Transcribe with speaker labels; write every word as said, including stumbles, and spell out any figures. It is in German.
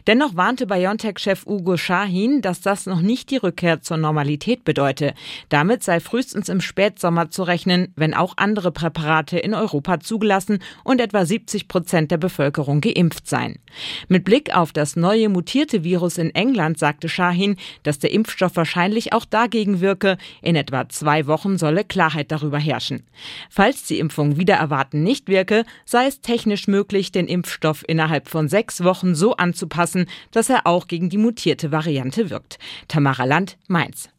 Speaker 1: Dennoch warnte BioNTech-Chef Uğur Şahin, dass das noch nicht die Rückkehr zur Normalität bedeute. Damit sei frühestens im Spätsommer zu rechnen, wenn auch andere Präparate in Europa zugelassen und etwa siebzig Prozent der Bevölkerung geimpft seien. Mit Blick auf das neue mutierte Virus in England sagte Şahin, dass der Impfstoff wahrscheinlich auch dagegen wirke. In etwa zwei Wochen solle Klarheit darüber herrschen. Falls die Impfung wider Erwarten nicht wirke, sei es technisch möglich, den Impfstoff innerhalb von sechs Wochen so anzupassen, dass er auch gegen die mutierte Variante wirkt. Tamara Land, Mainz.